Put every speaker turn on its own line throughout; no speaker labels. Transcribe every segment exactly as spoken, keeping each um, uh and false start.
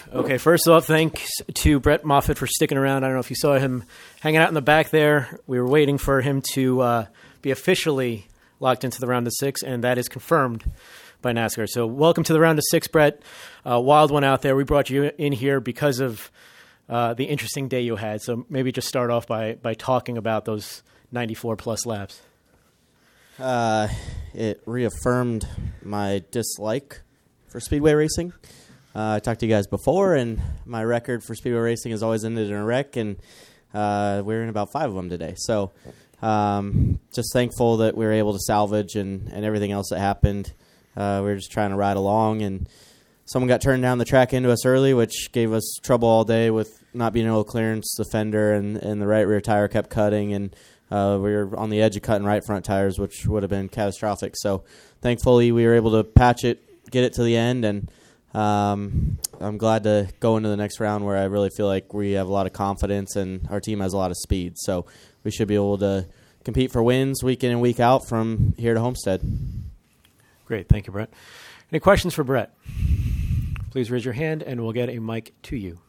Okay, first off, thanks to Brett Moffitt for sticking around. I don't know if you saw him hanging out in the back there. We were waiting for him to uh, be officially locked into the round of six, and that is confirmed by NASCAR. So welcome to the round of six, Brett. Uh, wild one out there. We brought you in here because of uh, the interesting day you had. So maybe just start off by, by talking about those ninety-four plus laps.
Uh, it reaffirmed my dislike for speedway racing. Uh, I talked to you guys before, and my record for speedway racing has always ended in a wreck, and uh, we're in about five of them today. So um, just thankful that we were able to salvage and, and everything else that happened. Uh, we were just trying to ride along, and someone got turned down the track into us early, which gave us trouble all day with not being able to clearance the fender, and, and the right rear tire kept cutting, and uh, we were on the edge of cutting right front tires, which would have been catastrophic. So thankfully we were able to patch it, get it to the end, and Um, I'm glad to go into the next round where I really feel like we have a lot of confidence and our team has a lot of speed. So we should be able to compete for wins week in and week out from here to Homestead.
Great. Thank you, Brett. Any questions for Brett? Please raise your hand and we'll get a mic to you.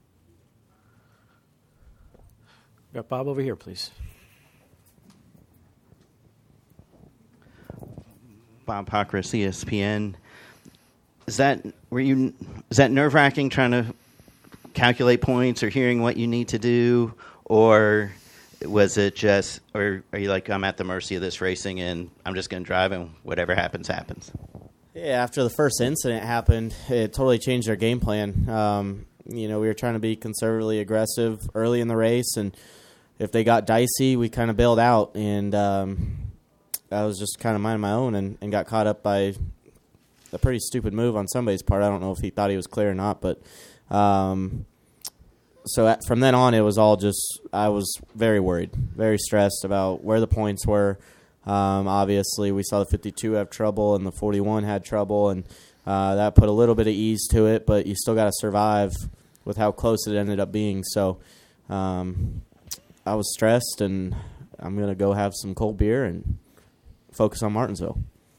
Got Bob over here, please.
Bob Pockris, E S P N. Is that were you? Is that nerve wracking trying to calculate points or hearing what you need to do, or was it just, or are you like, I'm at the mercy of this racing and I'm just going to drive and whatever happens happens?
Yeah, after the first incident happened, it totally changed our game plan. Um, you know, we were trying to be conservatively aggressive early in the race, and if they got dicey, we kind of bailed out, and um, I was just kind of minding my own and, and got caught up by a pretty stupid move on somebody's part. I don't know if he thought he was clear or not, but um, so at, from then on, it was all just, I was very worried, very stressed about where the points were. Um, obviously, we saw the fifty-two have trouble and the forty-one had trouble, and uh, that put a little bit of ease to it, but you still got to survive with how close it ended up being. So um, I was stressed, and I'm going to go have some cold beer and focus on Martinsville.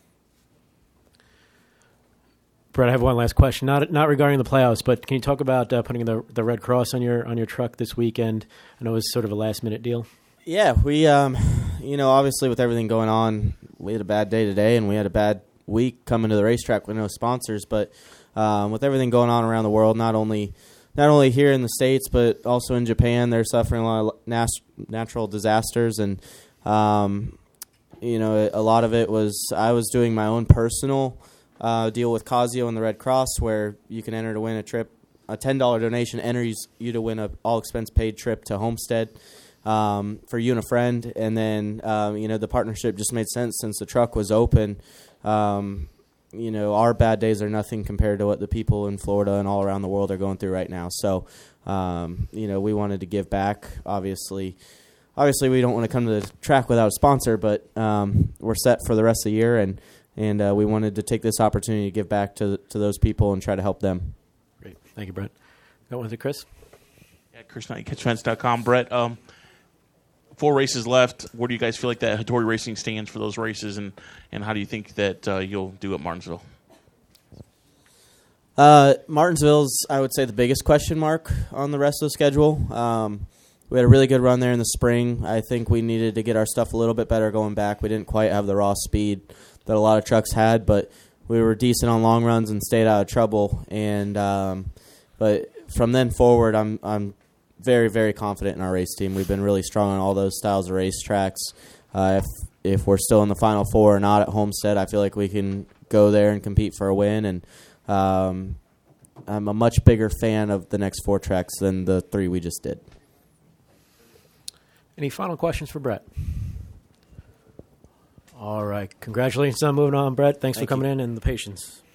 Brett, I have one last question, not not regarding the playoffs, but can you talk about uh, putting the the Red Cross on your on your truck this weekend? I know it was sort of a last minute deal.
Yeah, we, um, you know, obviously with everything going on, we had a bad day today, and we had a bad week coming to the racetrack with no sponsors. But um, with everything going on around the world, not only not only here in the States, but also in Japan, they're suffering a lot of nat- natural disasters, and um, you know, a lot of it was I was doing my own personal Uh, deal with Casio and the Red Cross, where you can enter to win a trip. A ten dollars donation enters you to win a all-expense-paid trip to Homestead um, for you and a friend. And then, um, you know, the partnership just made sense since the truck was open. Um, you know, our bad days are nothing compared to what the people in Florida and all around the world are going through right now. So, um, you know, we wanted to give back. Obviously, obviously, we don't want to come to the track without a sponsor, but um, we're set for the rest of the year, and And uh, we wanted to take this opportunity to give back to to those people and try to help them.
Great. Thank you, Brett. Got one to Chris?
Yeah, Chris Knight, catch fence dot com. Brett, um, four races left. Where do you guys feel like that Hattori Racing stands for those races, and, and how do you think that uh, you'll do at Martinsville?
Uh, Martinsville's, I would say, the biggest question mark on the rest of the schedule. Um, we had a really good run there in the spring. I think we needed to get our stuff a little bit better going back. We didn't quite have the raw speed that a lot of trucks had, but we were decent on long runs and stayed out of trouble. And um, but from then forward, I'm I'm very very confident in our race team. We've been really strong on all those styles of racetracks. Uh, if if we're still in the Final Four or not at Homestead, I feel like we can go there and compete for a win. And um, I'm a much bigger fan of the next four tracks than the three we just did.
Any final questions for Brett? All right. Congratulations on moving on, Brett. Thanks
Thank
for coming
you.
in and the patience.